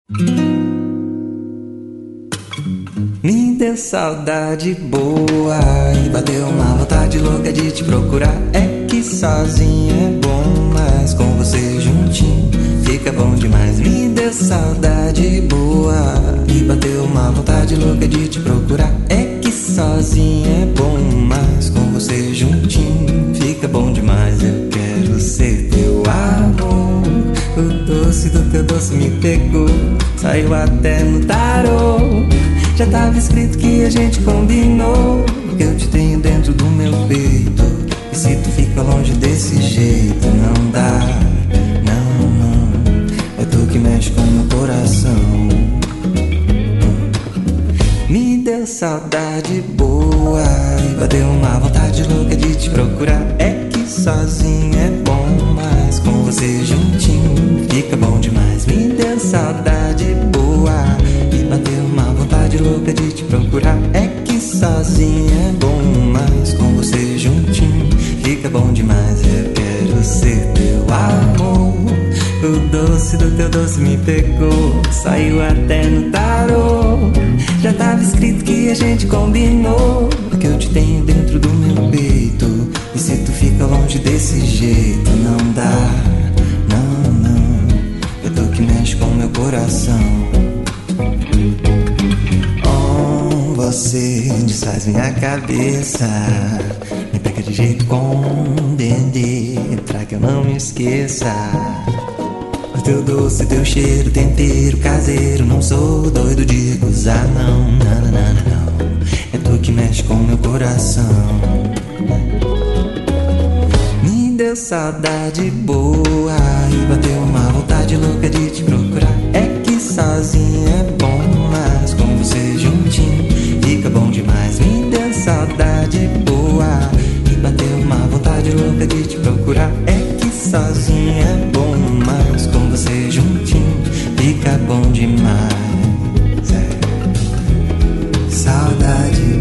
Me deu saudade boa e bateu uma vontade louca de te procurar. É que sozinho é bom, mas com você juntinho fica bom demais. Me deu saudade boa e bateu uma vontade louca de te procurar. É que sozinho é bom, mas com você juntinho fica bom demais. Eu quero ser teu amor, o doce do teu doce me pegou, saiu até no tarô. Já tava escrito que a gente combinou, que eu te tenho dentro do meu peito. E se tu fica longe desse jeito, não dá, não, não. É tu que mexe com meu coração. Me deu saudade boa e bateu uma vontade louca de te procurar. É que sozinho é bom, mas com você juntinho fica bom demais. Me deu saudade boa e bateu uma vontade louca de te procurar. É que sozinho é bom, mas com você juntinho fica bom demais. Eu quero ser teu amor, o doce do teu doce me pegou, saiu até no tarô. Já tava escrito que a gente combinou, que eu te tenho dentro do meu peito. E se tu fica longe desse jeito, não dá, não, não. É tu que mexe com meu coração. Você desfaz minha cabeça, me pega de jeito com dendê, pra que eu não me esqueça. O teu doce, teu cheiro, tempero caseiro, não sou doido de recusar, não, não, não, não, não. É tu que mexe com meu coração. Me deu saudade boa e bateu uma vontade louca de te procurar. É que sozinho é bom, mas com você juntinho fica bom demais. Me deu saudade boa e bateu uma vontade louca de te procurar. É que sozinho é bom, mas com você juntinho fica bom demais. É. Saudade